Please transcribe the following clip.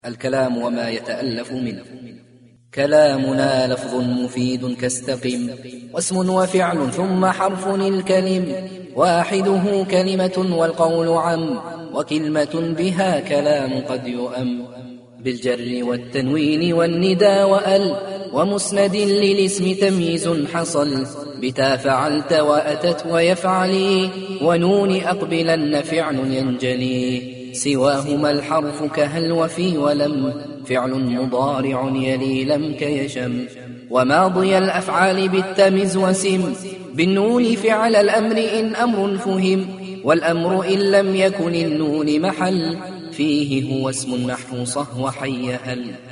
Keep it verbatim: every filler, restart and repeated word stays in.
الكلام وما يتألف منه. كلامنا لفظ مفيد كاستقم، واسم وفعل ثم حرف الكلم، واحده كلمة والقول عم، وكلمة بها كلام قد يؤم، بالجر والتنوين والندى وأل، ومسند للاسم تمييز حصل، بتا فعلت وأتت ويفعلي، ونون أقبلن فعل ينجلي، سواهما الحرف كهل وفي ولم، فعل مضارع يلي لم كيشم، وماضي الأفعال بالتمز وسم، بالنون فعل الأمر إن أمر فهم، والأمر إن لم يكن النون محل، فيه هو اسم نحو صه وحي هل.